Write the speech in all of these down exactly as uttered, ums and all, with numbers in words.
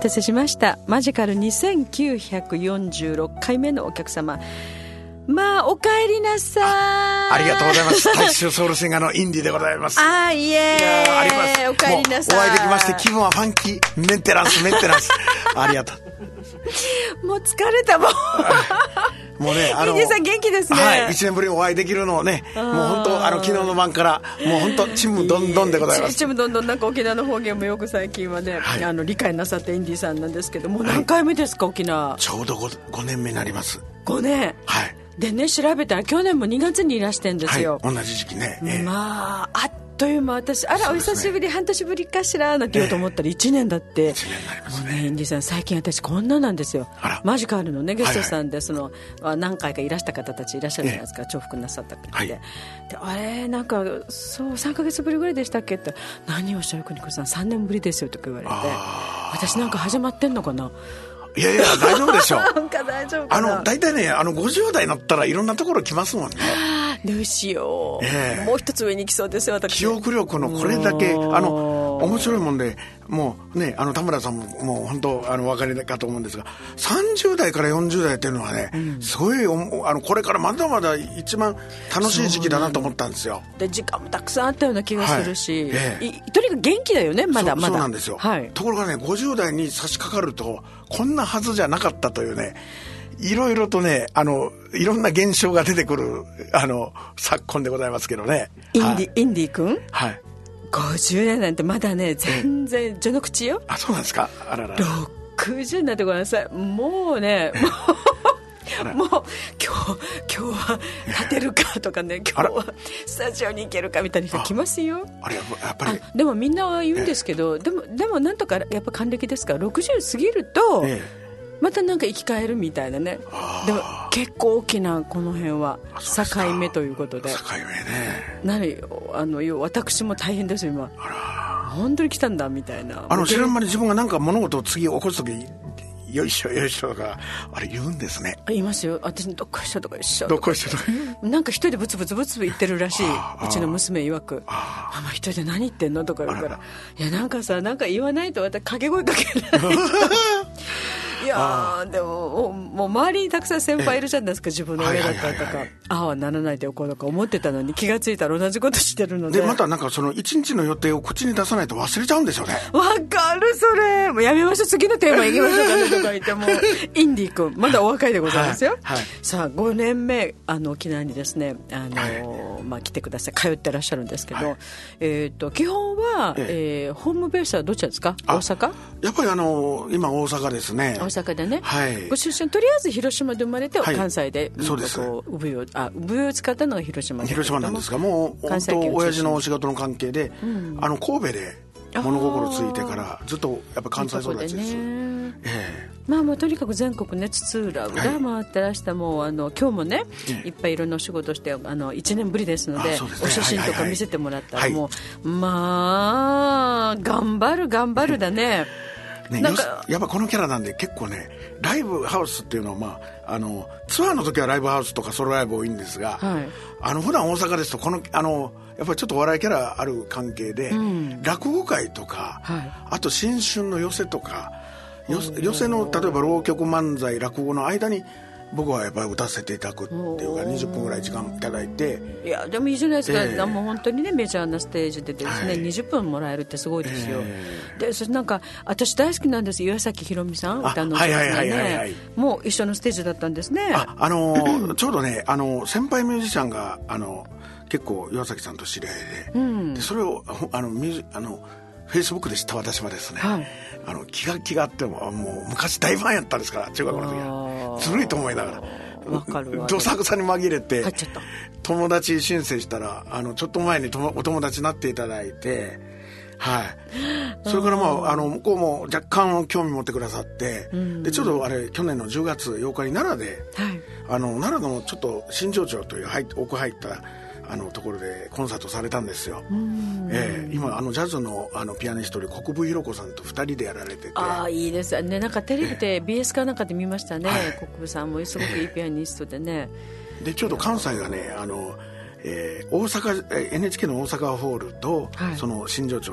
たせしました。マジカルにせんきゅうひゃくよんじゅうろっかいめのお客様、まあお帰りなさい。 あ, ありがとうございます。大衆ソウルシンガーのインディでございます。 あいえーあります。 お帰りなさい。 もうお会いできまして気分はファンキーメンテナンスメンテナンスありがとう。 もう疲れたもんもうね、あのインディさん元気ですね。 はい、いちねんぶりにお会いできるのをね、もう本当あの昨日の晩からもう本当ちむどんどんでございます。 ちむどんどん、なんか沖縄の方言もよく最近はね、はい、あの理解なさったインディさんなんですけども、何回目ですか、はい、沖縄。 ちょうど 5, ごねんめになります。 ごねん。 はいでね、調べたら去年もにがつにいらしてんですよ、 はい、同じ時期ね、えー、 まああっという間。私あら、ね、お久しぶり、半年ぶりかしらなんて言おうと思ったらいちねんだって、 えー、いちねんになりますね。 もうね、インディさん最近私こんななんですよ。マジカルのねゲストさんで、その、はいはい、何回かいらした方たちいらっしゃるじゃないですか、えー、重複なさった方で、はい、であれなんかそうさんかげつぶりぐらいでしたっけって、何をおっしゃる邦子さんさんねんぶりですよとか言われて、私なんか始まってんのかな。 いやいや大丈夫でしょうなんか大丈夫かな。 あの大体ね、あのごじゅう代になったらいろんなところ来ますもんね。 どうしよう、えー、もう一つ上に来そうですよ私。 記憶力のこれだけあの面白いもんで、もうね、あの田村さんももう本当あのお分かりかと思うんですが、さんじゅう代からよんじゅう代っていうのはね、うん、すごいあのこれからまだまだ一番楽しい時期だなと思ったんですよ。 で時間もたくさんあったような気がするし、はい、えー、いとにかく元気だよね、まだまだ。 そうなんですよ、はい、ところがねごじゅう代に差し掛かるとこんなはずじゃなかったというね、いろいろとね、あのいろんな現象が出てくるあの昨今でございますけどね。 インディ、はい、インディ君、 はい、 ごじゅうねんなんてまだね全然序の口よ。 あ、そうなんですか。あららら、 ろくじゅうになってごらんなさい。もうね、もうもう今日今日は立てるかとかね、今日はスタジオに行けるかみたいな人来ますよ。 あれやっぱりでもみんなは言うんですけど、でもでもなんとかやっぱ還暦ですからろくじゅう過ぎると、ええ、またなんか生き返るみたいなね。でも結構大きなこの辺は境目ということで。 境目ね。 何あの私も大変ですよ今。あら、本当に来たんだみたいな。 あの知らん間に自分がなんか物事を次起こすときよいしょよいしょとかあれ言うんですね。 言いますよ。私どっこいしょとか一緒どっこいしょとかなんか一人でブツブツブツ言ってるらしい。うちの娘曰く、ママ一人で何言ってんのとか言うから、いやなんかさ、なんか言わないと私掛け声かけないいやでももう周りにたくさん先輩いるじゃないですか、自分の親だったりとか、ああはならないでおこうとか思ってたのに、気がついたら同じことしてるので。 でまたなんかその一日の予定を口に出さないと忘れちゃうんですよね。 わかるそれ。もうやめましょう、次のテーマいきましょうかねとか言ってもインディ君まだお若いでございますよ、はいはい、さあごねんめあの沖縄にですね、あの、はい、まあ、来てください、通ってらっしゃるんですけど、はい、えー、と基本は、ええー、ホームベースはどちらですか。大阪。 やっぱりあの今大阪ですね。 大阪でね、 はい、 ご出身とりあえず広島で生まれて、はい、関西でそうです。 産湯をあ産湯を使ったのが広島で、 広島なんですが、もう本当親父のお仕事の関係で、うん、あの神戸で物心ついてからずっとやっぱ関西育ちです。ええ、まあ、もうとにかく全国ね、津々浦々回ってらした、はい、もうあの今日もね、ええ、いっぱいいろんなお仕事してあのいちねんぶりですの で, です、ね、お写真とか見せてもらったら、はいはいはい、もうまあ頑張る頑張るだね。 ね、なんかやっぱこのキャラなんで結構ね、ライブハウスっていうのは、まあ、あのツアーの時はライブハウスとかソロライブ多いんですが、はい、あの普段大阪ですとこのあのやっぱりちょっと笑いキャラある関係で、うん、落語会とか、はい、あと新春の寄席とか、寄席の例えば浪曲漫才落語の間に僕はやっぱり歌わせていただくっていうか、にじゅっぷんぐらい時間いただいて。 いやでもいいじゃないですか、えー、もう本当にねメジャーなステージでですね、はい、にじゅっぷんもらえるってすごいですよ、えー、でそれなんか私大好きなんです。岩崎宏美さん、歌の上手なね、もう一緒のステージだったんですね。 あ、あのー、ちょうどね、あの先輩ミュージシャンがあの結構岩崎さんと知り合いで、うん、でそれをあのミュージあのフェイスブックで知った私はですね、はい、あの気が気があってももう昔大ファンやったんですから、中学の時はずるいと思いながらわかるわ、 どさくさに紛れて友達申請したら、あのちょっと前にともお友達になっていただいて、はい、それからまああの向こうも若干興味持ってくださって、うん、でちょうどあれ去年のじゅうがつようかに奈良で、はい、あの奈良のちょっと新庄町という奥入ったあのところでコンサートされたんですよ。えー、今あのジャズ の, あのピアニストで国分弘子さんとふたりでやられてて、 ああいいですね。なんかテレビで ビーエス かなんかで見ましたね、はい、国分さんもすごくいいピアニストでね。 でちょうど関西がね、あの、えー、大阪 エヌエイチケー の大阪ホールと、はい、その新庄町の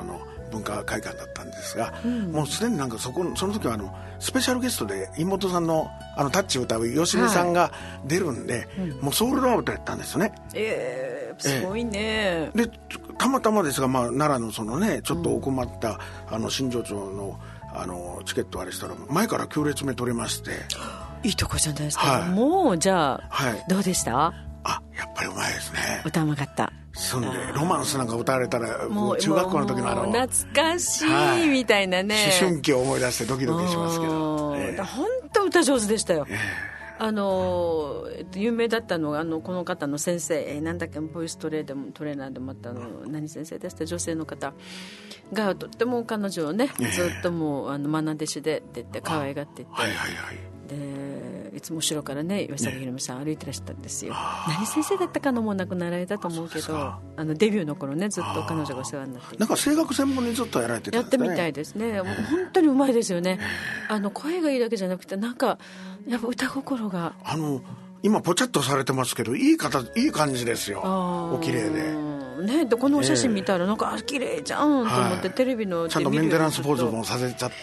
文化会館だったんですが、うん、もうすでになんかそこその時はあのスペシャルゲストで妹さんのあのタッチを歌う吉見さんが出るんで、はいうん、もうソールドアウトやったんですよね。 えー、すごいね、えー、でたまたまですが、まあ、奈良のそのねちょっとお困った、うん、あの新庄町のあのチケットあれしたら前からきゅう列目取れまして、 いいとこじゃないですか、はい、もうじゃあ、 はい、 どうでした？ あ、やっぱりうまいですね。 歌うまかった。 そんでロマンスなんか歌われたらもう中学校の時のあの懐かしい、はい、みたいなね思春期を思い出してドキドキしますけど、 えー、本当歌上手でしたよ、えーあの有名だったのがあのこの方の先生、えー、なんだっけボイストレーでもトレーナーでもあったの何先生ですって女性の方がとっても彼女をね、えー、ずっともうあの愛弟子でって言って可愛がっていって、はいはいはい、でいつも後ろからね岩崎宏美さん歩いてらしたんですよ、ね、何先生だったかのもう亡くなられたと思うけどあのデビューの頃ねずっと彼女がお世話になっていてなんか声楽専門にずっとやられてたんですね。 やってみたいですね、えー、もう本当にうまいですよね、えー、あの声がいいだけじゃなくてなんかやっぱ歌心があの今ポチャッとされてますけどいい方いい感じですよ。お綺麗でね、でこのお写真見たらなんか、えー、綺麗じゃんと思って、はい、テレビのちゃんとメンテナンスポーズもさせちゃって、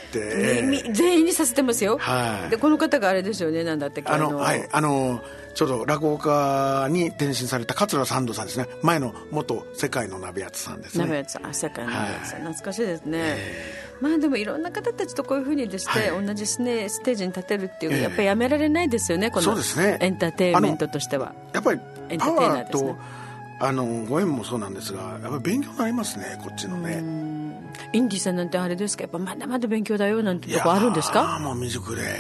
ね、全員にさせてますよ、 はい、 でこの方があれですよねなんだってあの、はい、あのちょうど落語家に転身された桂三度さんですね。前の元世界の鍋やつさんですね。 鍋やつさん世界の鍋やつさん、はい、懐かしいですね、えーまあ、でもいろんな方たちとこういうふうにでして、はい、同じス, ね、ステージに立てるっていう、えー、やっぱりやめられないですよねこのエンターテインメントとしては。 やっぱりパワーとあのご縁もそうなんですがやっぱり勉強になりますねこっちのね。 インディさんなんてあれですかやっぱまだまだ勉強だよなんてとこあるんですか？ ああもう未熟で、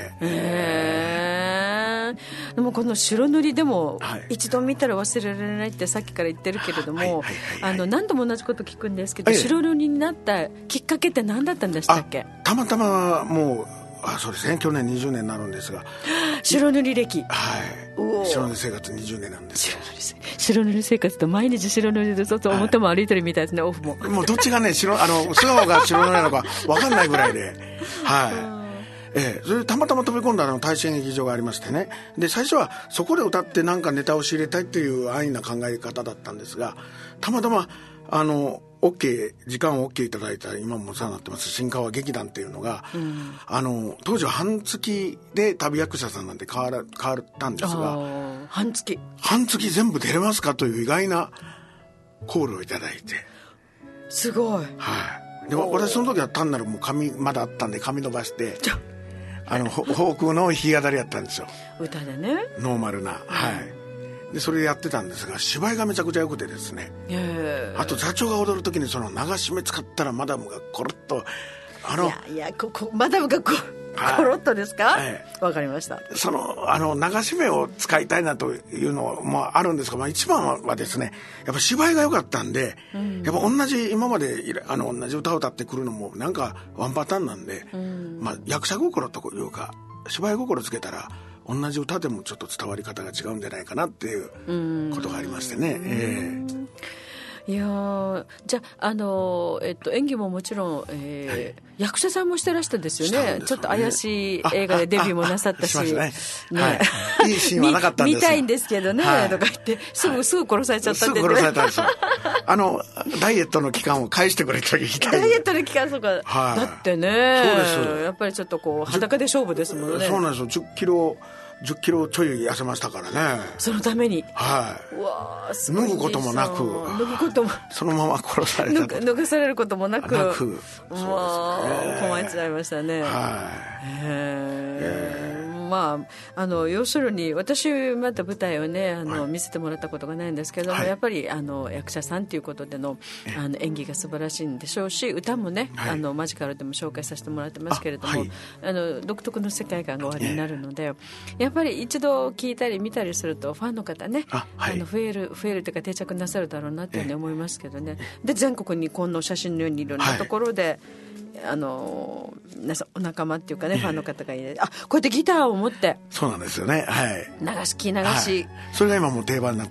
えー、でもこの白塗りでも一度見たら忘れられないってさっきから言ってるけれども何度も同じこと聞くんですけど、はい、白塗りになったきっかけって何だったんでしたっけ？ たまたまもうあそうですね去年にじゅうねんになるんですが白塗り歴はい白塗り生活にじゅうねんなんですよ。 白塗り生活と毎日白塗りで外表も歩いてるみたいですね、はい、オフももうどっちがね白あの素顔が白塗りなのか分かんないぐらいではいええ、それでたまたま飛び込んだの大衆演劇場がありましてねで最初はそこで歌ってなんかネタを仕入れたいっていう安易な考え方だったんですがたまたまあの OK 時間を OK いただいた今もお世話になってます新川劇団っていうのが、うん、あの当時は半月で旅役者さんなんで変わら変わったんですが半月半月全部出れますかという意外なコールをいただいてすごい、 はい、で私その時は単なるもう髪まだあったんで髪伸ばしてあのフォークの弾き語りやったんですよ歌でねノーマルな、はいでそれでやってたんですが芝居がめちゃくちゃ良くてですねあと座長が踊る時にその流し目使ったらマダムがコロッとあのいやいやここマダムがこコロッとですかわ、はい、かりましたそのあの流し目を使いたいなというのもあるんですが、まあ、一番はですねやっぱ芝居が良かったんで、うん、やっぱ同じ今まであの同じ歌を歌ってくるのもなんかワンパターンなんで、うんまあ、役者心というか芝居心つけたら同じ歌でもちょっと伝わり方が違うんじゃないかなっていうことがありましてね、えーいやじゃあ、あのーえっと、演技ももちろん、えーはい、役者さんもしてらしたんですよ ね, ねちょっと怪しい映画でデビューもなさったしし、ねねはい、いいシーンはなかったんです見たいんですけどね、はい、とか言ってすぐ、はい、すぐ殺されちゃったんで、ね、 すぐ殺されたんですよあのダイエットの期間を返してくれと言いたいダイエットの期間そうか、はい、だってねそうですやっぱりちょっとこう裸で勝負ですもんね。 そうなんですよじゅっキロじゅっキロちょい痩せましたからねそのためにはいうわすごい脱ぐこともなく脱ぐこともそのまま殺されたと脱がされることもなくなくそうですね困っちゃいましたねはいへーまあ、あの要するに私また舞台をねあの、はい、見せてもらったことがないんですけども、はい、やっぱりあの役者さんということで の, あの演技が素晴らしいんでしょうし歌もね、はい、あのマジカルでも紹介させてもらってますけれども あ、はい、あの独特の世界観がおありになるのでやっぱり一度聞いたり見たりするとファンの方ねあ、はい、あの増える増えるというか定着なさるだろうなというふうに思いますけどねで全国にこの写真のようにいろんなところで、はいあのお仲間っていうかね、えー、ファンの方がいるあこうやってギターを持ってそうなんですよね、はい、 流し聞き流し、 はい、それが今もう定番になって、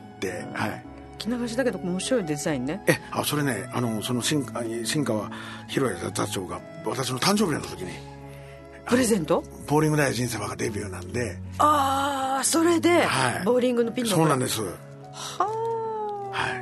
はい、 聞き流しだけど面白いデザインねえあそれねあのその新新川博也座長が私の誕生日の時にプレゼントボーリング大人生がデビューなんでああそれで、はい、ボーリングのピンのそうなんですはあ、 はい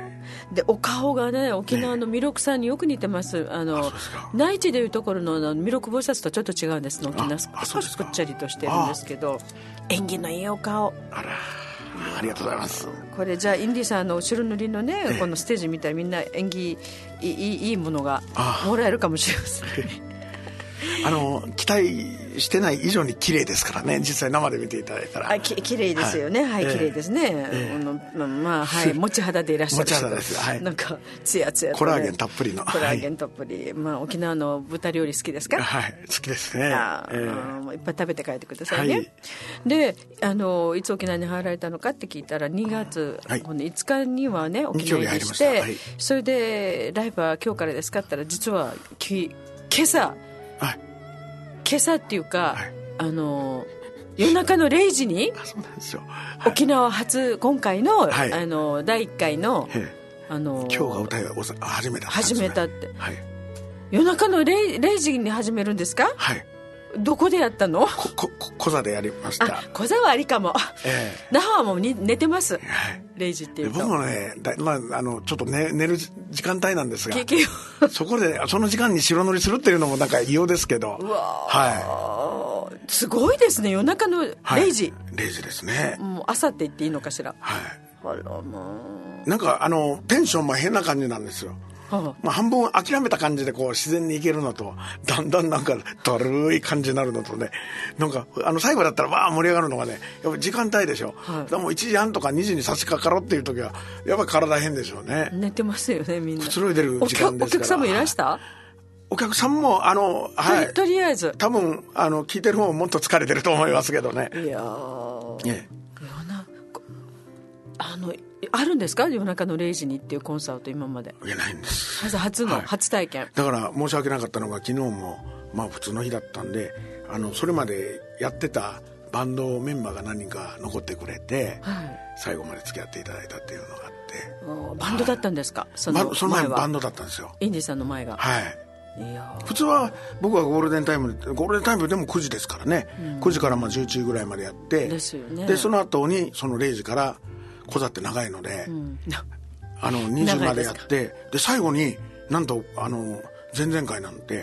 でお顔がね沖縄の弥勒さんによく似てます。あの内地でいうところの弥勒菩薩とちょっと違うんですの。沖縄少しぽっちゃりとしてるんですけど、縁起のいいお顔。 あら、ありがとうございます。 これじゃあインディさんの後ろ塗りのね、ええ、このステージみたいみんな縁起いい、いいものがもらえるかもしれませんね。 あの期待してない以上に綺麗ですからね、実際生で見ていただいたら。 あ、き綺麗ですよね。はい、はい、綺麗ですね。ええ、まあ、まあ、はい、持ち肌でいらっしゃる。持ち肌です。はい。なんかツヤツヤと、ね、 コラーゲンたっぷりの。 コラーゲンたっぷり。はい、まあ沖縄の豚料理好きですか？ はい、好きですね。 あ、えー、いっぱい食べて帰ってくださいね。はい、で、あのいつ沖縄に入られたのかって聞いたらにがつ、はい、このいつかにはね沖縄入りして、はい、それでライブは今日からですかって言ったら実はき今朝。はい。今朝っていうか、はい、あの夜中のれいじにそうなんですよ、 はい、沖縄初今回の、はい、あのだいいっかいの、あの今日が歌いを始めた、ね、 始めたって、はい、夜中の 0, れいじに始めるんですか？ はい。 どこでやったの？ ここ小座でやりました。 あ、小座はありかも、えー、那覇はもうに寝てます、はい、れいじっていうと。 僕もねだ、まあ、あのちょっと、ね、寝る時間帯なんですがそこでその時間に白塗りするっていうのもなんか異様ですけど。 うわ、 はい、 すごいですね。夜中のれいじ、 はい、れいじですね。 もう朝って言っていいのかしら。 はい。 あら、まあ、なんかあのテンションも変な感じなんですよ。はあ、まあ、半分諦めた感じでこう自然にいけるのと、だんだんなんかだるい感じになるのとね、なんかあの最後だったらわー盛り上がるのがね、やっぱ時間帯でしょ、はい、でもいちじはんとかにじに差し掛かろうっていう時はやっぱり体変でしょうね。 寝てますよねみんな。 くつろいでる時間ですから。 お客さんもいらした？ お客さんもあの、はい、 と, とりあえず多分あの聞いてる方ももっと疲れてると思いますけどね。 いやー、ね、あのあるんですか？夜中のれいじにっていうコンサート今まで。 いや、ないんです。 まず初の、はい、初体験だから申し訳なかったのが昨日もまあ普通の日だったんで、あのそれまでやってたバンドメンバーが何人か残ってくれて、はい、最後まで付き合っていただいたっていうのがあって。 バンドだったんですか？はい、その前はその前はバンドだったんですよ。 インディさんの前が。 はい。いや普通は僕はゴールデンタイムでゴールデンタイムでもくじですからね、うん、くじからまあじゅういちじぐらいまでやってですよね。 でその後にそのれいじから小座って長いので、うん、あのにじまでやって で, で最後になんとあの前々回なんて、はい、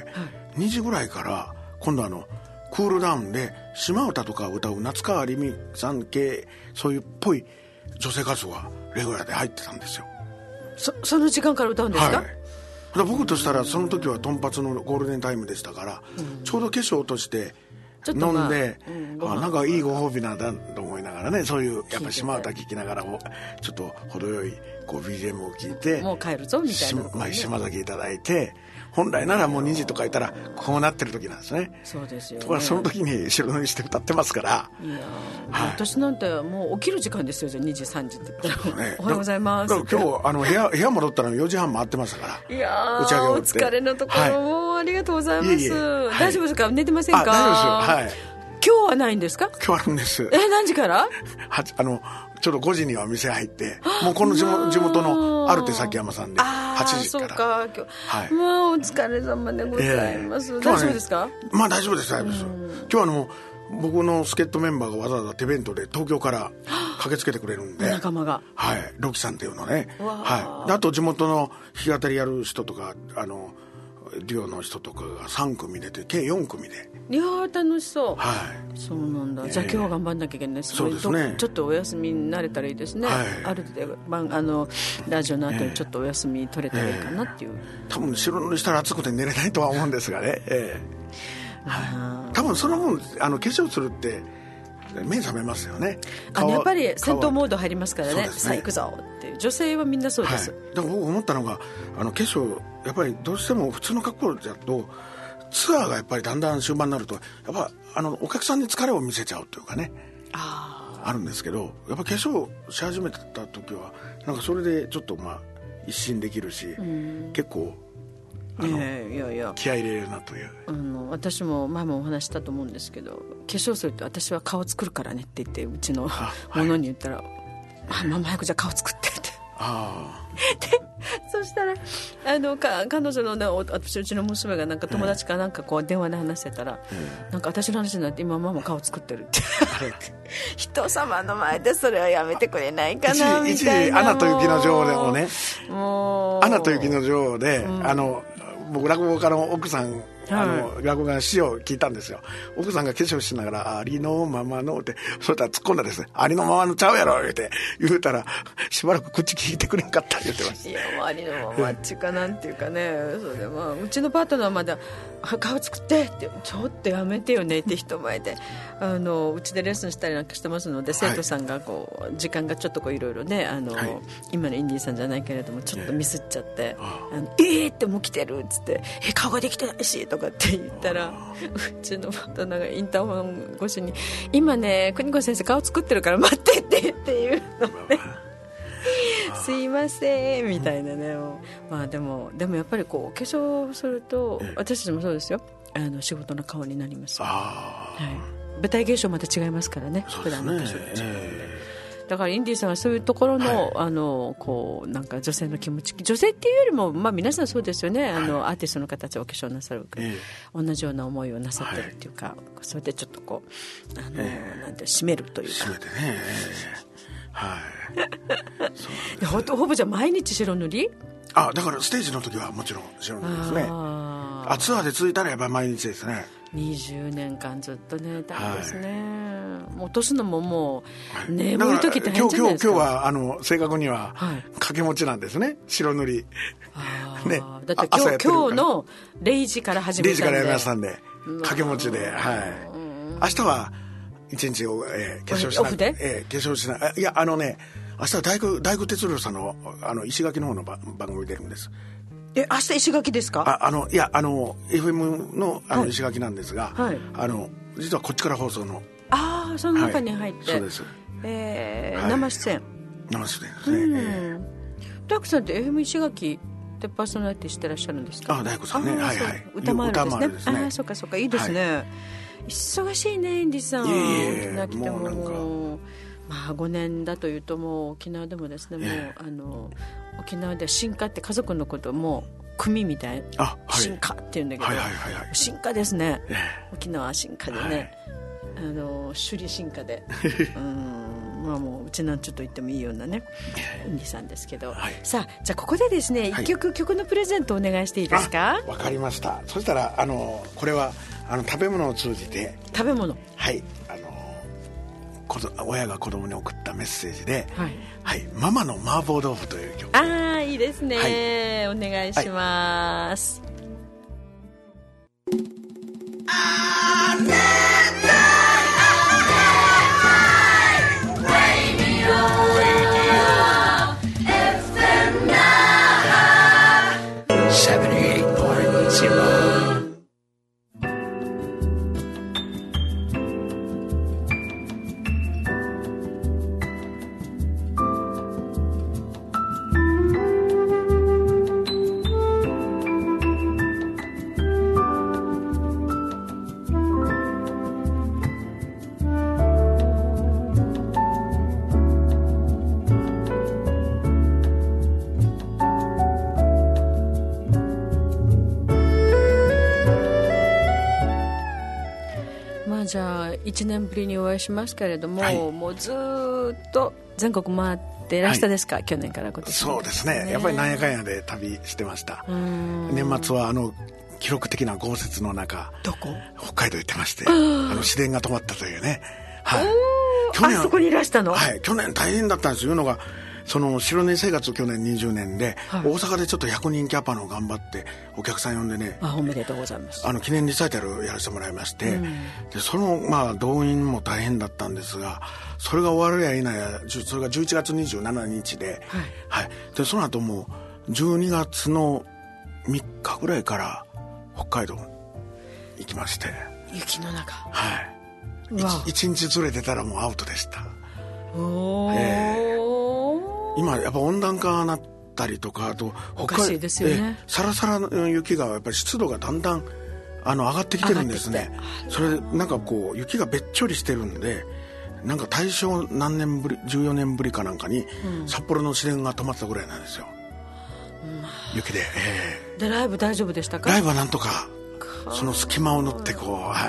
にじぐらいから今度あのクールダウンで島唄とか歌う夏川りみさん系そういうっぽい女性歌手がレギュラーで入ってたんですよ。 そ, その時間から歌うんですか？はい、 だ僕としたらその時はトンパツのゴールデンタイムでしたから、うん、ちょうど化粧として飲んで、まあうん、あなんかいいご褒美なんだと思いながらね、そういうやっぱ島唄聴きながらもちょっと程よいこう ビージーエム を聴いてもう帰るぞみたいな、ね、 まあ、島崎いただいて本来ならもうにじとかいたらこうなってる時なんですね。 そうですよね。 ところがその時に白塗りして歌ってますから。 いや、はい、私なんてもう起きる時間ですよ。じゃあにじさんじって言ったら、ね、おはようございます。 だから今日あの部屋部屋戻ったらよじはん回ってましたから。 いや打ち上げ終わってお疲れのところ、はい、もうありがとうございます。いえいえ、はい、大丈夫ですか？寝てませんか？あ、 大丈夫ですよ。はい。 今日はないんですか？ 今日あるんです。 え、何時から？ はあのちょうどごじには店入ってもうこの地元、地元のアルテ崎山さんではちじから。そうか今日、はい、まあお疲れ様でございます、えーね、大丈夫ですか？ まあ大丈夫です大丈夫です。今日はあの僕の助っ人メンバーがわざわざ手弁当で東京から駆けつけてくれるんで仲間が、 はい、ロキさんっていうのね、はい、であと地元の弾き語りやる人とかあのデュオの人とかがさんくみ出て計よんくみで。 いやー楽しそう。 はい。 そうなんだ。じゃあ今日は頑張んなきゃいけない。 そうですね。 ちょっとお休みになれたらいいですね。はい、ある程度あのラジオの後にちょっとお休み取れたらいいかなっていう。 えー、多分白塗りしたら暑くて寝れないとは思うんですがね。えー、はい。多分その分あの化粧するって目覚めますよね。 あのやっぱり戦闘モード入りますからね。ね、さあ行くぞっていう女性はみんなそうです。はい、 だから僕思ったのがあの化粧やっぱりどうしても普通の格好だとツアーがやっぱりだんだん終盤になるとやっぱあのお客さんに疲れを見せちゃうというかね、あ, あるんですけどやっぱ化粧し始めた時はなんかそれでちょっとまあ一新できるし、うん、結構あの、えー、いやいや気合い入れるなという。 あの私も前もお話したと思うんですけど化粧すると私は顔作るからねって言ってうちのものに言ったら、はい、あママ早くじゃあ顔作ってってあでそしたらあのか彼女の、ね、私うちの娘がなんか友達かなんかこう電話で話してたら、えー、なんか私の話になって今ママ顔作ってるって人様の前でそれはやめてくれないかなみたいな。 一時アナと雪の女王でもね、 もうアナと雪の女王で、 うん、 あの僕落語家の奥さん、あの、 はい、 落語家の詩を聞いたんですよ。奥さんが化粧しながらありのままのってそれたら突っ込んだですね。ありのままのちゃうやろ言うて言うたらしばらく口聞いてくれんかった言ってました。 いやありのままっちゅうかなんていうかね、それでまあうちのパートナーはまだ顔作ってってちょっとやめてよねって人前であのうちでレッスンしたりなんかしてますので、生徒さんがこう、はい、時間がちょっとこういろいろねあの、はい、今のインディーさんじゃないけれどもちょっとミスっちゃって、えー、あのえーってもう来てるっつってえ顔ができてないしとかって言ったらうちのパートナーがインターホン越しに今ね邦子先生顔作ってるから待ってってっていうのねすいませんみたいなね、まあでもでもやっぱりこう化粧すると私たちもそうですよ、あの仕事の顔になります。あ、はい、舞台芸者また違いますからね、普段の化粧と違うので、えーだからインディーさんはそういうところの、はい、あのこうなんか女性の気持ち、女性っていうよりも、まあ、皆さんそうですよね、はい、あのアーティストの方たちはお化粧なさる、えー、同じような思いをなさってるっていうか、はい、それでちょっとこうあの、えー、なんて締めるというか締めてね、はいそうほ, ほぼじゃ毎日白塗り。 あだからステージの時はもちろん白塗りですね。ああツアーで続いたらやっぱり毎日ですね。 にじゅうねんかんずっとね大変ですね、はい、もう落とすのももう眠る時大変じゃないですか。 今日、今日、今日はあの正確には掛け持ちなんですね、白塗りあ、ね、だって今日、今日のれいじから始めたんでれいじからやりましたんで掛け持ちで、はい、明日は一日、えー、化粧しない、えー、化粧しないいやあのね明日は大工、大工哲郎さんの、あの石垣の方の番組出るんです。 え明日石垣ですか。 ああのいやあの エフエム の, あの石垣なんですが、はい、あの実はこっちから放送のああその中に入って、 はい、そうです、 えーはい、生出演生出演ですね、うんえー、 大工さんって エフエム 石垣でパーソナリティしてらっしゃるんですか。 あ大工さんね、はいはい、 歌もあるんですね。 ですね、 あそうかそうかいいですね、はい、忙しいねインディさん。 いえいえなくてももうなんかまあ、ごねんだというともう沖縄でもですね、えー、もうあの沖縄では新歌って家族のことも組みたいな、はい、新歌っていうんだけど、はいはいはいはい、新歌ですね、えー、沖縄新歌でね、はい、あの首里新歌でうんまあもううちなんちょっと言ってもいいようなねインディさんですけど、はい、さあじゃあここでですね一曲、はい、曲のプレゼントお願いしていいですか。 わかりました。そしたらあのこれはあの食べ物を通じて食べ物はいあの親が子供に送ったメッセージで、はいはい、ママの麻婆豆腐という曲。 ああいいですね、はい、お願いします、はいじゃあいちねんぶりにお会いしますけれども、はい、もうずっと全国回ってらしたですか、はい、去年から今年、 そうですねやっぱりなんやかんやで旅してました。年末はあの記録的な豪雪の中どこ北海道行ってましてあの市電が止まったというね、はい、 去年あそこにいらしたの。 はい去年大変だったんですよ。いうのがその白根生活去年にじゅうねんで、はい、大阪でちょっとひゃくにんキャパの頑張ってお客さん呼んでねあおめでとうございます。 あの記念リサイタルやらせてもらいまして、うん、でそのまあ動員も大変だったんですがそれが終わるやいなやそれがじゅういちがつにじゅうしちにちで、はいはい、でその後もうじゅうにがつのみっかぐらいから北海道行きまして雪の中はい一日ずれてたらもうアウトでした。 おー、えー今やっぱ温暖化なったりとかあとおかしいですよね。 サラサラの雪がやっぱり湿度がだんだんあの上がってきてるんですね。それでなんかこう雪がべっちょりしてるんでなんか大正何年ぶりじゅうよねんぶりかなんかに、うん、札幌の市電が止まったぐらいなんですよ、うん、雪で、えー、でライブ大丈夫でしたか？ ライブはなんとかその隙間を縫ってこう、はい、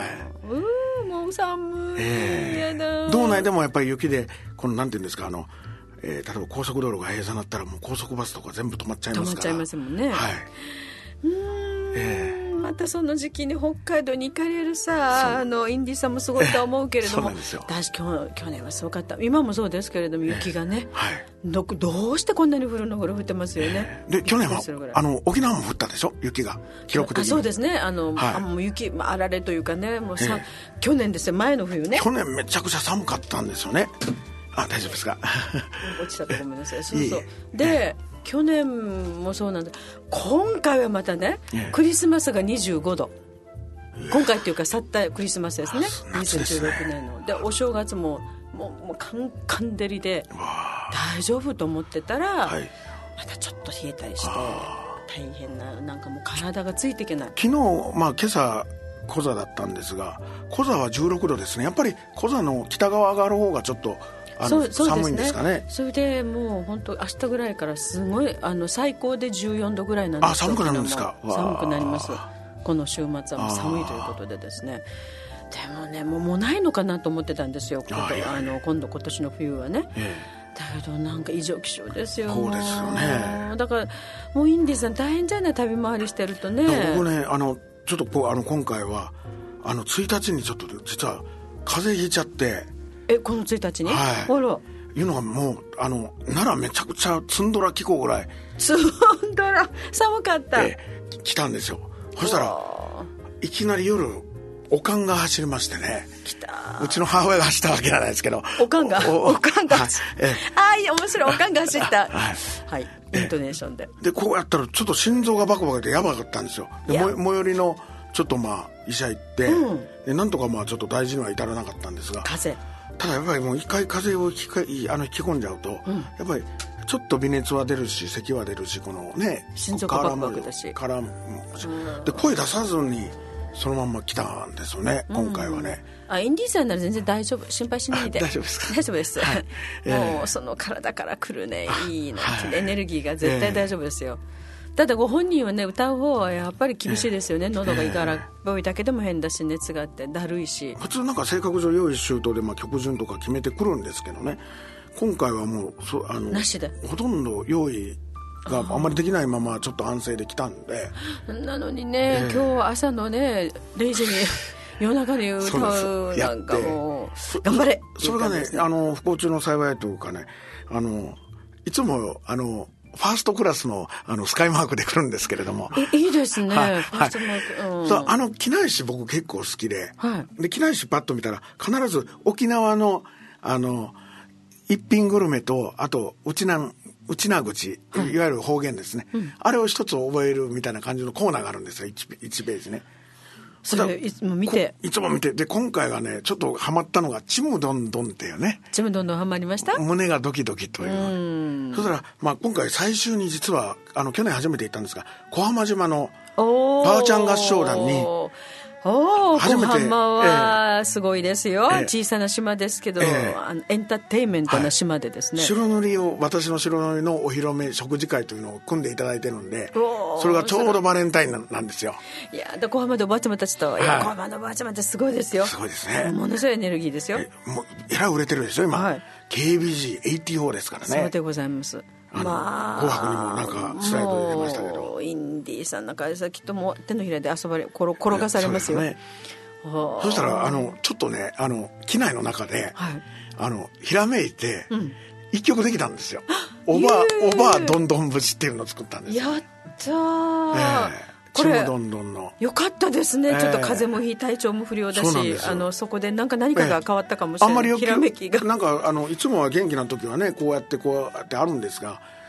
うーもう寒い、えー、やだ。 道内でもやっぱり雪でこのなんていうんですかあの、えー、例えば高速道路が閉鎖になったらもう高速バスとか全部止まっちゃいますから。 止まっちゃいますもんね。 はい、 うーん、えーまたその時期に北海道に行かれるさあのインディさんもすごいと思うけれども私去年はすごかった。今もそうですけれども雪がね、えーはい、ど, どうしてこんなに降るのぐらい降ってますよね、 えー、で去年はあの沖縄も降ったでしょ雪が記録的に。 あそうですねあの、はい、あもう雪、まあ、あられというかねもうさ、えー、去年ですよ前の冬ね。 去年めちゃくちゃ寒かったんですよね。あ大丈夫ですか落ちたとごめんなさいそうそうで、えー去年もそうなんだ。今回はまたね、ええ、クリスマスがにじゅうごど、今回っていうか去ったクリスマスですね、にせんじゅうろくねんのでお正月ももうもうカンカン照りで大丈夫と思ってたら、はい、またちょっと冷えたりして大変な、なんかもう体がついていけない。 昨日、まあ、今朝コザだったんですがコザはじゅうろくどですね。やっぱりコザの北側上がる方がちょっとあのそうそうですね、寒いんですかね。 それでもう本当明日ぐらいからすごいあの最高でじゅうよんどぐらいなんですよ。 あ寒くなるんですか。 寒くなります。この週末はもう寒いということでですね。でもねもうもうないのかなと思ってたんですよ。ああの今度今年の冬はね、ええ、だけどなんか異常気象ですよ。 そうですよね。 だからもうインディさん大変じゃない旅回りしてるとね。 僕ねあのちょっとこうあの今回はあのついたちにちょっと実は風邪ひいちゃって。 えこのついたちに、はい、あらいうのがもうあの奈良めちゃくちゃツンドラ気候ぐらいツンドラ寒かった、 えー、来たんですよ。そしたらいきなり夜おかんが走りましてね。 来たうちの母親が走ったわけじゃないですけどおかんがおかんが走った、はい、ああいい面白いおかんが走ったはい、はい、イントネーションででこうやったらちょっと心臓がバクバクでやばかったんですよ。で最寄りのちょっとまあ医者行って、うん、でなんとかまあちょっと大事には至らなかったんですが風邪ただやっぱりもう一回風邪をひかあの引き込んじゃうと、うん、やっぱりちょっと微熱は出るし咳は出るしこのね心臓がバクバクだしからもで声出さずにそのまんま来たんですよね、うん、今回はね。 あインディーさんなら全然大丈夫心配しないで大丈夫ですか。 大丈夫です、はいえー、もうその体から来るねいいな、はい、エネルギーが絶対大丈夫ですよ、えー、ただご本人はね歌う方はやっぱり厳しいですよね、えー、喉がいがらっぽいだけでも変だし熱があってだるいし普通なんか性格上用意周到で、まあ、曲順とか決めてくるんですけどね今回はもうそあのなしでほとんど用意があんまりできないままちょっと安静で来たんでなのにね、えー、今日朝のねれいじに夜中に歌うなんかもう頑張れそれがねあの不幸中の幸いというかねあのいつもあのファーストクラス の, あのスカイマークで来るんですけれどもいいですね、はい、ファーストマーク、うん、そうあの機内誌僕結構好きで、はい、で機内誌パッと見たら必ず沖縄のあの一品グルメとあとうちな内名口、はい、いわゆる方言ですね、うん、あれを一つ覚えるみたいな感じのコーナーがあるんですよ 1, いちページね。 それいつも見ていつも見てで今回はねちょっとハマったのがちむどんどんっていうねちむどんどんハマりました。 胸がドキドキという。うそしたら、まあ、今回最終に実はあの去年初めて行ったんですが小浜島のパーちゃん合唱団におお、小浜はすごいですよ、えー、小さな島ですけど、えー、あのエンターテインメントな島でですね、はい、 白塗りを私の白塗りのお披露目食事会というのを組んでいただいてるんでそれがちょうどバレンタインなんですよ。 いやで小浜でおばあちゃまたちと、はい、いや小浜のおばあちゃまってすごいですよ。 すごいですね。 ものすごいエネルギーですよ。 えもうえらい売れてるでしょ今、はい、ケービージーはちじゅうよん ですからね。 そうでございます。 まあ、紅白にもなんかスライドで出ましたけどインディーさんなんかきっともう手のひらで遊ばれ転がされますよ。 そ, そしたらあのちょっとねあの機内の中で、はい、あのひらめいて、うん、一曲できたんですよ。おばおばあどんどん節っていうのを作ったんですよ。 やったー、えー、 これちむどんどんのよかったですね、えー、ちょっと風邪もひい体調も不良だし そ, あのそこでなんか何かが変わったかもしれない、えー、あんまりひらめきがなんかあのいつもは元気な時はねこうやってこうやってあるんですが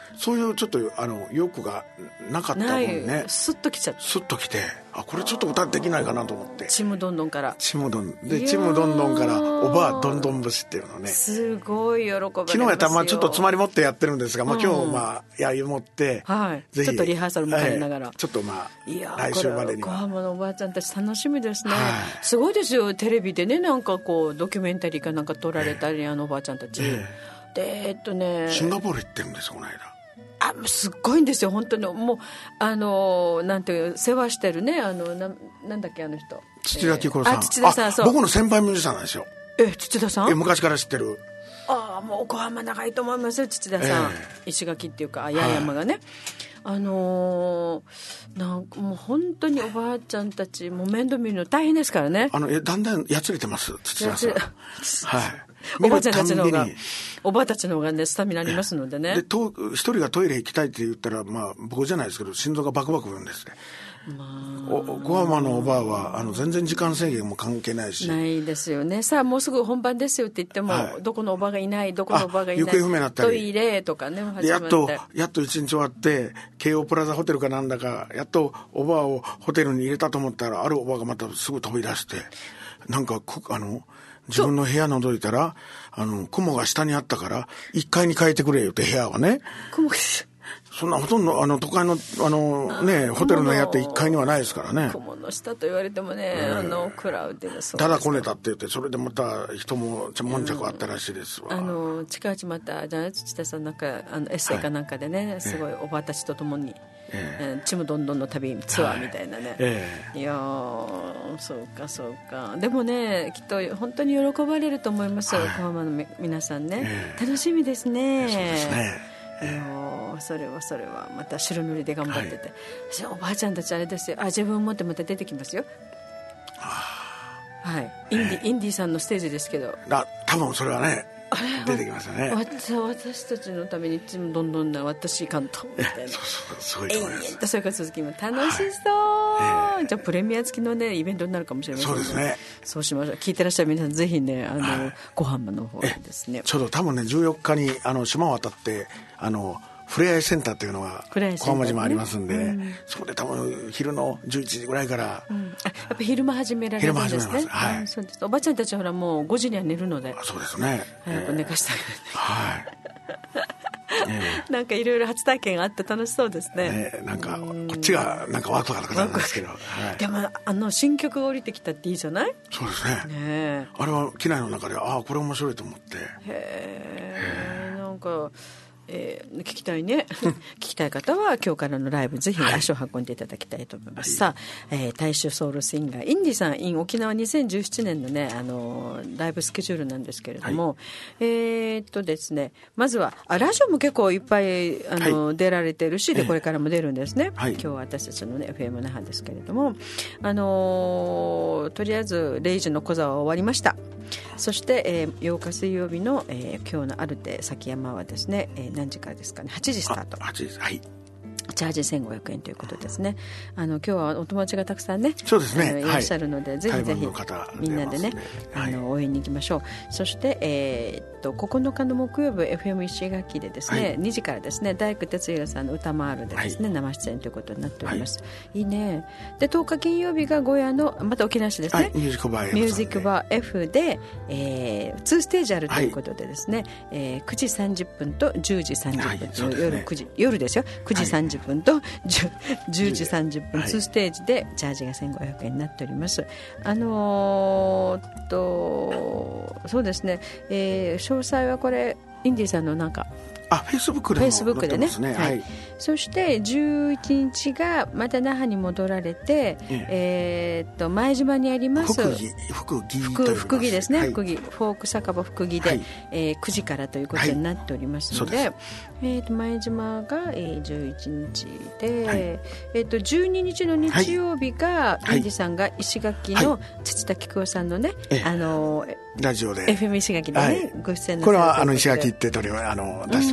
そういうちょっとあの欲がなかった分ね、 スッときちゃってスッときて、あこれちょっと歌できないかなと思って、 ちむどんどんからちむどんでちむどんどんからおばあどんどん節っていうのね、 すごい喜ばれますよ。 昨日やったらまあちょっと詰まり持ってやってるんですが、まあ、今日まあやり持って、 はい、 ぜひちょっとリハーサルも兼ねながら、 はい、ちょっとまあいや来週までには小浜のおばあちゃんたち楽しみですね、 はい、 すごいですよ。テレビでねなんかこうドキュメンタリーかなんか撮られたり、えー、あのおばあちゃんたち、えー、でえっとねシンガポール行ってるんですよこの間。 あすっごいんですよ本当に。もうあのなんていう世話してるね、あの な, なんだっけあの人土田紀子さん、 えー、あ土田さん、そう僕の先輩ミュージシャンなんですよ。 え土田さん、 え昔から知ってる。 ああもう小浜長いと思いますよ土田さん、えー、石垣っていうか八重山がね、はい、あのー、なんかもう本当におばあちゃんたちもう面倒見るの大変ですからね。 あのえだんだんやつれてます土田さんはいおばあちゃんたちの方がおばあたちの方がねスタミナありますのでね。 でと一人がトイレ行きたいって言ったら、まあ、僕じゃないですけど心臓がバクバク言うんですね。まあ、お小浜のおばあはあの全然時間制限も関係ないしないですよね。さあもうすぐ本番ですよって言っても、はい、どこのおばあがいないどこのおばあがいない行方不明になったりトイレとかね始まってやっとやっと一日終わって京王プラザホテルかなんだかやっとおばあをホテルに入れたと思ったらあるおばあがまたすぐ飛び出してなんかあの自分の部屋覗いたらあの雲が下にあったからいっかいに変えてくれよって部屋はね。 雲そんなほとんどあの都会のあのねホテルの部屋っていっかいにはないですからね。 雲の下と言われてもね、えー、あのクラウディただこねたって言ってそれでまた人ももんちゃくあったらしいですわ、 うん、あの近々またじゃあ土田さんなんかあのエッセイかなんかでね、はい、すごいおばあたちと共に、えー、ちむどんどんの旅ツアーみたいなね、はいえー、いやそうかそうか。でもねきっと本当に喜ばれると思いますよ、はい、小浜の皆さんね、えー、楽しみですね。 そうですね。 いやそれはそれはまた白塗りで頑張ってて、はい、おばあちゃんたちあれですよ、あ自分持ってまた出てきますよ。はいインディ、インディさんのステージですけどだ多分それはね出てきますよね。 私たちのためにいつもどんどんな私感とみたいなそうそうそういうと思います。 延々とそれから続きも楽しそう、はいえー、じゃあプレミア付きのねイベントになるかもしれません、ね、 そうですね。そうしましょう。聞いてらっしゃる皆さんぜひねあの、はい、小浜の方でですねちょうど多分ねじゅうよっかにあの島を渡ってあのふれあいセンターっていうのが小浜島ありますんで、ねうん、そこで多分昼のじゅういちじぐらいから、 うん、あやっぱ昼間始められるんですね。 昼間始めます、はい、 そうです。おばあちゃんたちはほらもうごじには寝るのでそうですね早く寝かしてあげる、 えー、はいえー、なんかいろいろ初体験があって楽しそうですね、 ねなんかこっちがなんかワクワクなんですけど、はい、 でもあの新曲が降りてきたっていいじゃない。 そうですね。ねあれは機内の中でああこれ面白いと思ってへえなんかえー、聞きたいね聞きたい方は今日からのライブぜひ足を運んでいただきたいと思います、はい、さあ、えー、大衆ソウルシンガーインディさん in 沖縄にせんじゅうななねんのねあのライブスケジュールなんですけれども、はい、えー、っとですねまずはあラジオも結構いっぱいあの、はい、出られてるしでこれからも出るんですね、はい、今日は私たちのね エフエム 那覇ですけれどもあのー、とりあえずれいじの講座は終わりました。そして、えー、ようか水曜日の、えー、今日のアルテ崎山はですね、えー、何時からですかねはちじスタート。 はちじはいチャージせんごひゃくえんということですね。あの今日はお友達がたくさんねそうですねいらっしゃるので、はい、ぜひぜひみんなでね、はい、あの応援に行きましょう。そして、えー、っとここのかの木曜日 エフエム 石垣でですね、はい、にじからですね大工哲弘さんの歌もあるでですね、はい、生出演ということになっております、はい、いいね。でとおか金曜日が小屋のまた沖縄市ですね、はい、 ミュージックバー F ミュージックバー F で、えー、にステージあるということでですね、はいえー、くじさんじゅっぷんとじゅうじさんじゅっぷん、はいね、夜くじ夜ですよくじさんじゅっぷんと、はいじゅうじさんじゅっぷん、はい、にステージでチャージがせんごひゃくえんになっております。あのー、とそうですね、えー、詳細はこれインディさんのなんかあフェイスブックでも載ってますね。はい、 そしてじゅういちにちがまた那覇に戻られて、えええー、っと前島にあります福木福木福福木ですね、はい、福木フォーク酒場福木で、はいえー、くじからということになっておりますので、はい、えー、と前島が、えー、じゅういちにちで、はいえー、とじゅうににちの日曜日が、はい、インディさんが石垣の土田紀子さんのね、はい、あのラジオでエフエム 石垣でね、はい、ご出演なさるこれはあの石垣ってとりあの出して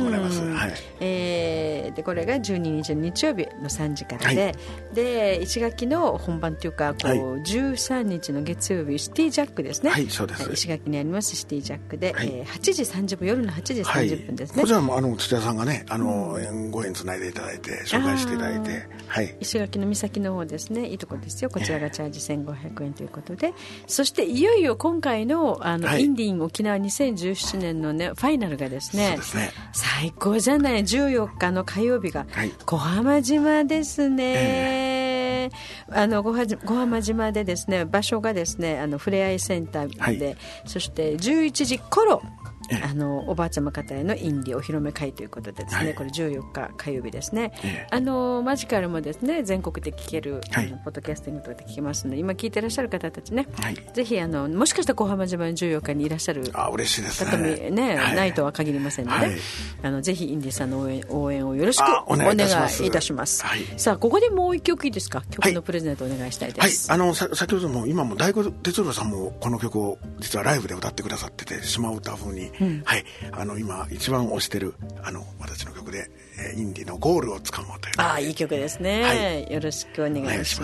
もらいます、はい。 えー、でこれがじゅうににちの日曜日のさんじからで、はい、でいち学期の本番というかこう、はい、じゅうさんにちの月曜日シティジャックですね。 はい、そうです。 石垣にありますシティジャックで、はい、えー、はちじさんじゅっぷん、夜のはちじさんじゅっぷんですね。 はい、こちらもあの土屋さんがね、あの、うん、ご縁つないでいただいて紹介していただいて、はい、 石垣の岬の方ですね、いいとこですよ。こちらがチャージせんごひゃくえんということで、そしていよいよ今回の、あの、はい、インディーン沖縄にせんじゅうななねんのねファイナルがですね、 そうですね、 最高じゃない。じゅうよっかの火曜日が小浜島ですね、えー、あの小浜島でですね、場所がですね、あのふれあいセンターで、はい、そしてじゅういちじ頃、あのおばあちゃま方へのインディお披露目会ということでですね、はい、これじゅうよっか火曜日ですね、ええ、あのマジカルもですね全国で聴ける、はい、ポッドキャスティングとかで聴けますので、今聞いていらっしゃる方たちね、はい、ぜひあのもしかしたら小浜島のじゅうよっかにいらっしゃる方も、ねね、はい、ないとは限りませんので、はい、あのぜひインディさんの応援、応援をよろしくお願いいたします。いたします、はい、さあここでもう一曲いいですか。曲のプレゼントお願いしたいです、 はいはい、あのさ先ほども今も大悟哲郎さんもこの曲を実はライブで歌ってくださってて、島唄風に、うん、はい、あの今一番推してるあの私の曲で、えー、インディのゴールをつかもうという、 ああいい曲ですね、はい、よろしくお願いします。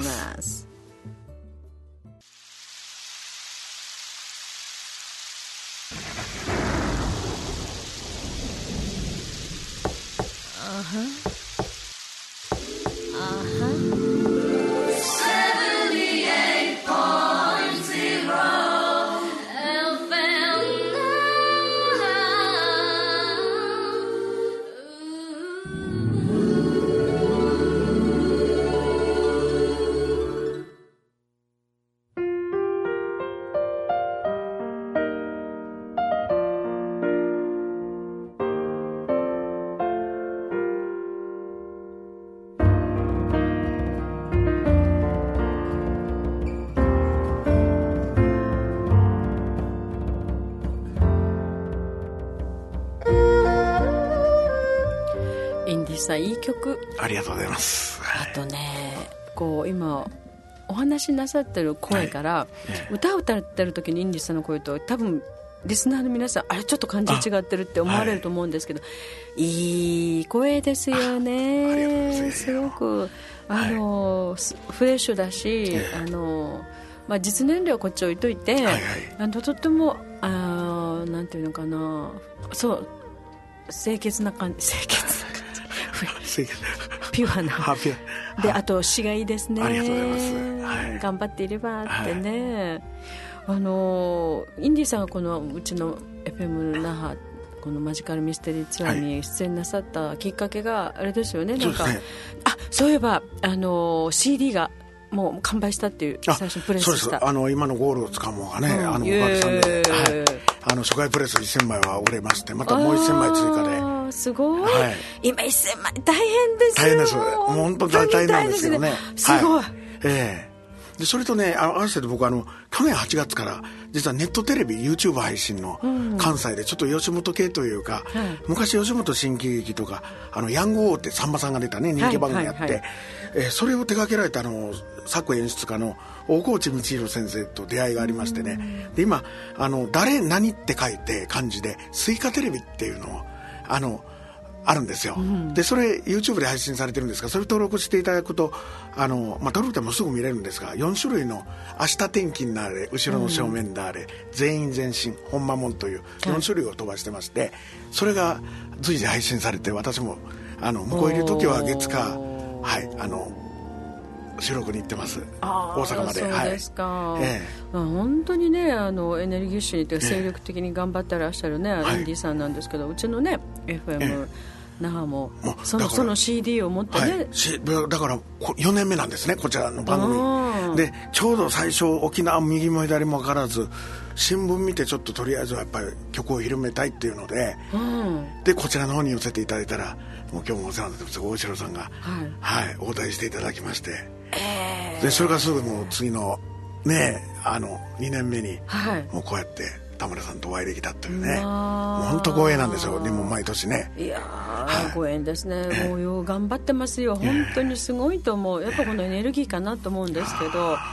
あはあはさいい曲ありがとうございます、 はい、あとねこう今お話しなさってる声から、はいええ、歌を歌ってる時にインディさんの声と多分リスナーの皆さんあれちょっと感じ違ってるって思われると思うんですけど、はい、いい声ですよね。すごくあの、はい、フレッシュだし、ええ、あのまあ、実年齢はこっち置いといて、はいはい、あのとってもあなんていうのかな、そう清潔な感じ、清潔な感じピュアなで、あと詩がいいですね。 ありがとうございます、はい、 頑張っていればってね、はい、あのインディさんがこのうちの エフエム 那覇このマジカルミステリーツアーに出演なさったきっかけがあれですよね、はい、なんかそうですね、あそういえばあの シーディー がもう完売したっていう最初プレスした。 そうです、あの今のゴールをつかもうがね、うん、あのおかげさんで、はい、あの初回プレスせんまいは売れまして、またもうせんまい追加で、 すごい、はい、今せんまい大変ですよ。 大変です、もう本当に大変なんですけどね、 すごい、はい、 ええでそれとね、合わせて僕あの去年はちがつから実はネットテレビ YouTube 配信の関西でちょっと吉本系というか、うん、昔吉本新喜劇とかあのヤングオーってさんまさんが出たね人気番組やって、はいはいはい、えー、それを手掛けられたあの作演出家の大河内道弘先生と出会いがありましてね、うん、で今あの誰何って書いて漢字でスイカテレビっていうのをあのあるんですよ、うん、でそれ YouTube で配信されてるんですが、それ登録していただくとあの、まあ、登録でもすぐ見れるんですが、よん種類の明日天気になれ、後ろの正面であれ、うん、全員全身ほんまもんというよん種類を飛ばしてまして、はい、それが随時配信されて、私もあの向こういる時は月火、はい、あの収録に行ってます、大阪まで。 そうですか、はい、ええ、本当にねあのエネルギッシュにというか精力的に頑張ってらっしゃるね、ええ、インディさんなんですけど、うちのね エフエム、ええ那覇もその、その シーディー を持ってね、 はい、だからよねんめなんですね、こちらの番組で。ちょうど最初沖縄右も左も分からず新聞見てちょっととりあえずはやっぱり曲を広めたいっていうので、うん、でこちらの方に寄せていただいたら、もう今日もお世話になってます大城さんが、はいはい、お答えしていただきまして、えー、でそれからすぐもう次のねあのにねんめに、はい、もうこうやって田村さんとお会いできたというね、もう本当ご縁なんですよ。でも毎年ね、 いや、はい、ご縁ですね、えー、もうよ頑張ってますよ、本当にすごいと思う。やっぱこのエネルギーかなと思うんですけど、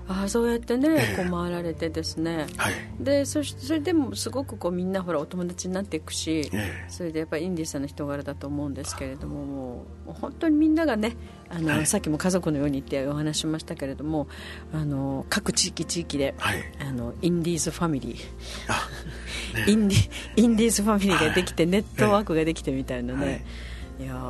あそうやってね、えー、こう回られてですね、はい、で そ, それでもすごくこうみんなほらお友達になっていくし、えー、それでやっぱりインディさんの人柄だと思うんですけれども、もう本当にみんながねあの、はい、さっきも家族のようにってお話しましたけれども、あの各地域地域で、はい、あのインディーズファミリー、ね、インディインディーズファミリーができて、はい、ネットワークができてみたいなね、はい、いやー、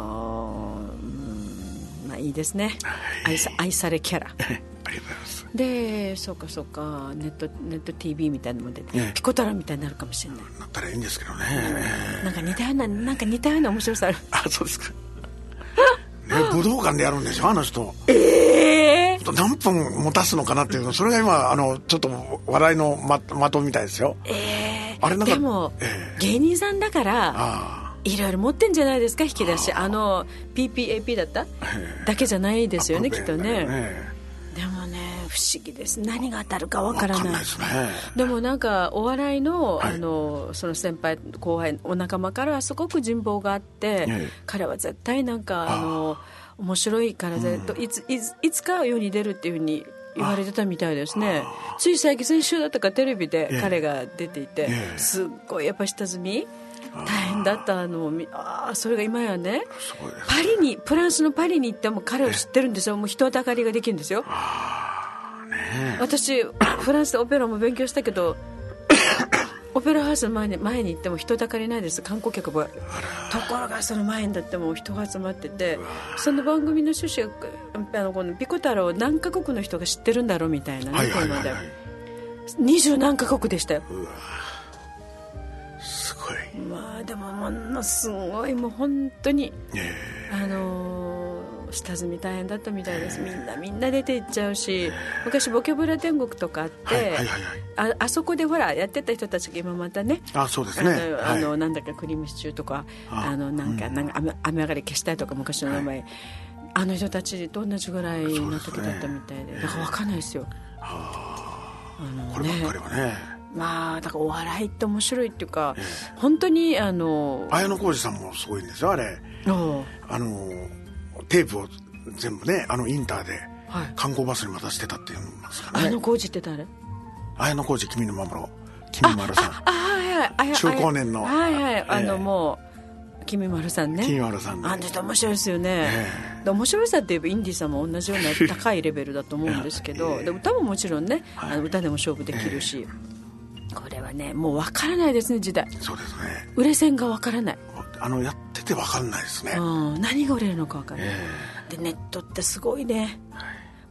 まあいいですね、はい、愛, さ愛されキャラありがとうございます。 でそうかそうかネットネット ティーブイ みたいなのも出て、ね、ピコ太郎みたいになるかもしれない。 なったらいいんですけどね。 なんか似たようななんか似たような面白さある。 あ、そうですか。ね、武道館でやるんでしょあの人。 ええー。 何分持たすのかなっていうの、それが今あのちょっと笑いの的みたいですよ。 ええー。 あれなんかでも、えー、芸人さんだから。あいろいろ持ってんじゃないですか引き出し。あの ピーピーエーピー だった、えー、だけじゃないですよねきっとね。でもね不思議です。何が当たるかわからない。 わかんないですね。 でもなんかお笑い の,、はい、あのその先輩後輩お仲間からはすごく人望があって、はい、彼は絶対なんかあの面白いからぜ、うん、い, つい, ついつか世に出るっていうふうに言われてたみたいですね。つい最近先週だったかテレビで彼が出ていて、すっごいやっぱ下積み大変だったの。あそれが今やねパリにフランスのパリに行っても彼を知ってるんですよ。もう人当たりができるんですよ。 あ、ね、 私フランスでオペラも勉強したけどオペラハウスの前に、前に行っても人だかりないです。観光客ばところがその前にだっても人が集まってて、その番組の趣旨があのこのピコ太郎を何カ国の人が知ってるんだろうみたいなね、はいはいはいはい、二十何カ国でしたよ。 うわすごい。 まあでもものすごいもう本当に、えー、あのー、下積み大変だったみたいです。みんなみんな出ていっちゃうし、昔ボキャブラ天国とかあって、はいはいはいはい、あ, あそこでほらやってた人たちが今またね、 あそうですね、 あの、はい、あのなんだかクリームシチューとかあのなんか、うん、なんか 雨, 雨上がり消したいとか昔の名前、はい、あの人たちと同じぐらいの時だったみたい で, で、ね、だから分かんないですよ。 はあの、ね、こればっかりはね。 まあだからお笑いって面白いっていうか、えー、本当にあの綾小路さんもすごいんですよあれ。あのテープを全部ねあのインターで観光バスに渡してたっていうんですかね。 綾小路って誰？ 綾小路君の守ろう君丸さん。 ああはいはい。 中高年のはいはい、えー、あのもう君丸さんね。 君丸さんね。 あの人面白いですよね。えー、で面白さって言えばインディさんも同じような高いレベルだと思うんですけど、えー、で歌ももちろんね、はい、あの歌でも勝負できるし。えーこれはねもう分からないですね時代。 そうですね。 売れ線が分からない。 あのやってて分かんないですね、 うん、何が売れるのか分からない、えー、でネットってすごいね、はい、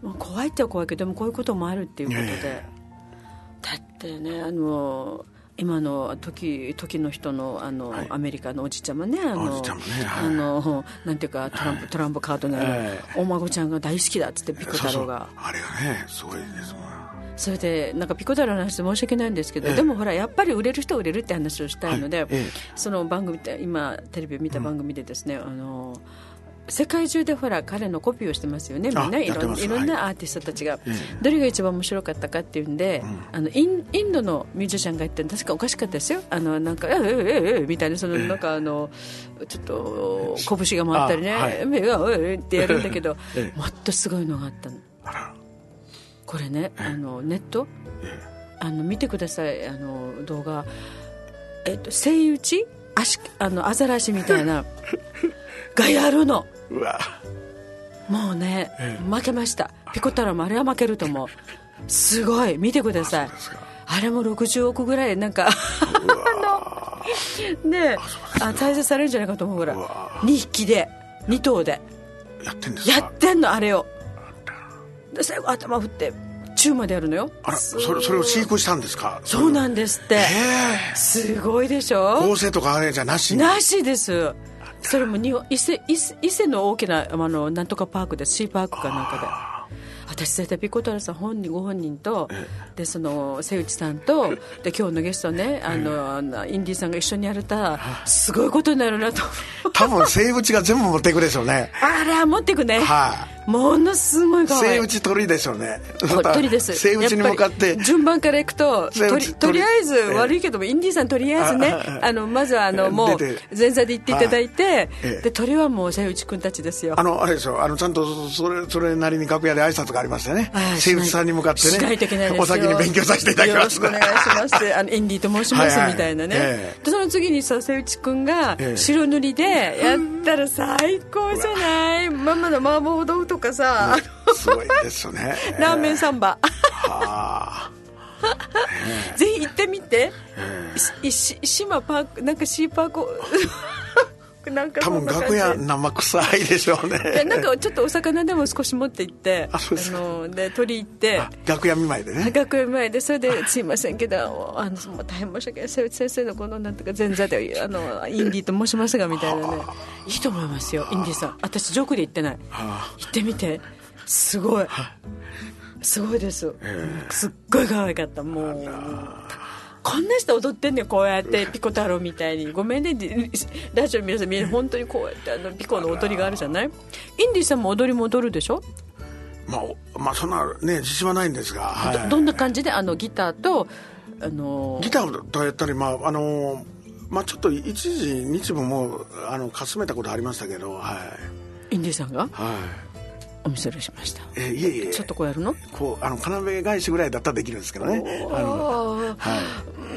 もう怖いっては怖いけどでもこういうこともあるっていうことで、えー、だってねあの今の時, 時の人 の, あの、はい、アメリカのおじちゃまねあの、ねはい、あのなんていうかトランプ、はい、トランプカードの、えー、お孫ちゃんが大好きだっつってピコ太郎が。 そうそうあれがねすごいですもん。 それでなんかピコ太郎の話で申し訳ないんですけど、ええ、でもほらやっぱり売れる人は売れるって話をしたいので、はいええ、その番組って今テレビを見た番組でですね、うん、あの世界中でほら彼のコピーをしてますよねみんな、いろん、いろんなアーティストたちが、はい、どれが一番面白かったかっていうんで、うん、あのイン、インドのミュージシャンが言ってる確かおかしかったですよ。あのなんかえええええみたいなその、ええ、なんかあのちょっと拳が回ったりね、はい、ええってやるんだけど、ええ、もっとすごいのがあったの。 あらこれね、あのネット、あの見てくださいあの動画、えっとセイウチ足あのアザラシみたいながやるの。 うわもうね、ええ、負けました。ピコ太郎もあれは負けると思う。すごい見てください。 あ, あれもろくじゅうおくぐらいなんかあのねあ再生されるんじゃないかと思うぐらいにひきでに頭でやってんですか。 やってんのあれを。で最後頭振ってチューまでやるのよ。 あら そ, れそれを飼育したんですか。 そうなんですって、えー、すごいでしょ。 合成とかあれじゃなしなしです。それもに伊勢、伊勢、伊勢の大きなあのなんとかパークでシーパークかなんかで私絶対ピコ太郎さん本人ご本人と、えー、でその瀬内さんとで今日のゲストねあの、えー、インディさんが一緒にやれたすごいことになるなと多分生物が全部持っていくでしょうね。 あら持っていくね、 はい、 ものすごい可愛い。 セイウチ鳥でしょうね。 鳥です。 セイウチに向かって順番からいくと、とり、とりあえず、悪いけども、インディさんとりあえずね、あの、まずはあの、もう、前座で行っていただいて、で、鳥はもうセイウチ君たちですよ。 あの、あれでしょ、あの、ちゃんと、それ、それなりに楽屋で挨拶がありましたね。セイウチさんに向かってね。 しないといけないですよ。 お先に勉強させていただきます。 よろしくお願いします。あの、インディと申します、みたいなね。で、その次にさ、セイウチ君が、白塗りで、やったら最高じゃない。ママの麻婆豆腐とかさ、 すごいですよね。 ラーメンサンバ。 はあ。 ぜひ行ってみて。島パーク、なんかシーパーク。なんか多分楽屋生臭いでしょうね。 なんかちょっとお魚でも少し持って行って、あので取り行って楽屋見舞いでね。 楽屋見舞いでそれですいませんけど、あのもう大変申し訳ない、瀬内先生のこのなんとか前座であのインディと申しますがみたいなね、いいと思いますよインディさん。私ジョークで言ってない。行ってみて、すごいすごいです。すっごい可愛かった。もう。こんな人踊ってんねん、こうやってピコ太郎みたいに。ごめんねラジオ皆さん、みんな本当にこうやってあのピコの踊りがあるじゃない。インディさんも踊りも踊るでしょ。 まあ、まあそんなね自信はないんですが、はい、 ど, どんな感じであのギターとあのギターとやったり、まああのまあ、ちょっと一時日舞もあのかすめたことありましたけど、はい、 インディさんが、 はい、 お見それしました。 えいえいえ、ちょっとこうやるのこうあの要返しぐらいだったらできるんですけどね。あの、はい、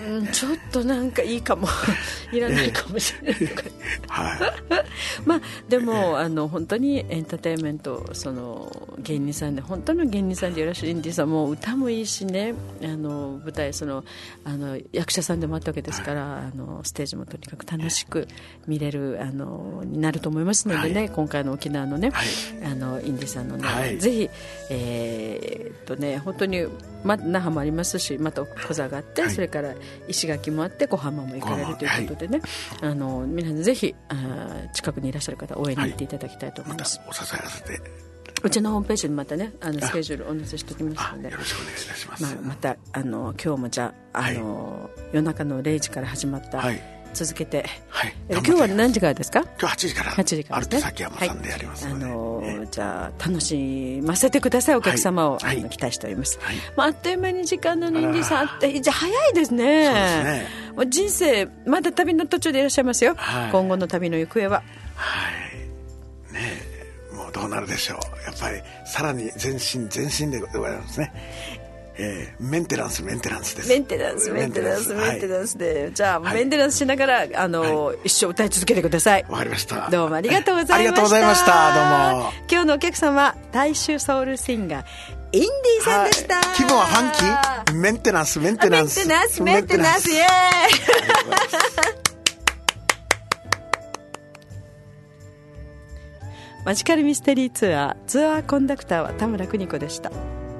うん、ちょっとなんかいいかもいらないかもしれないとか、 はい、 まあでもあの本当にエンターテインメント、その芸人さんで本当の芸人さんでいらっしゃるインディさんも歌もいいしね、あの舞台そのあの役者さんでもあったわけですから、はい、あのステージもとにかく楽しく見れるあのになると思いますのでね、はい、今回の沖縄のね、はい、あのインディさんのね、はい、ぜひ、えー、っとね本当に、ま、那覇もありますし、また小座があって、はい、それから石垣もあって小浜も行かれるということでね、はい、あの皆さんぜひあ近くにいらっしゃる方応援に行っていただきたいと思います、 はい、またお支えらせて、 うちのホームページにまたねあのスケジュールお載せしておきますので、 よろしくお願いいたします、 まあ、またあの今日もじゃあ、あの、はい、夜中のれいじから始まった、はい、続けて、はい、今日は何時からですか。 今日はちじからはちじからですね、 アルト崎山さんでやりますので、はい、あのー、じゃあ楽しませてください、お客様を、はい、あの期待しております、はい、まあ、あっという間に時間なのにインディさんあってじゃあ早いですね。そうですね、もう人生まだ旅の途中でいらっしゃいますよ、はい、今後の旅の行方は。 はいねえ、もうどうなるでしょう。やっぱりさらに前進前進でございますね。えー、メンテナンスメンテナンスです。 メンテナンスメンテナンスメンテナンスで、はい、じゃあ、はい、メンテナンスしながらあの、はい、一生歌い続けてください。 わかりました。 どうもありがとうございました。 ありがとうございました。どうも。 今日のお客様は大衆ソウルシンガーインディさんでした、はい、 気分はファンキー。メンテナンスメンテナンスメンテナンスメンテナンスイエーイマジカルミステリーツアーツアーコンダクターは田村邦子でした。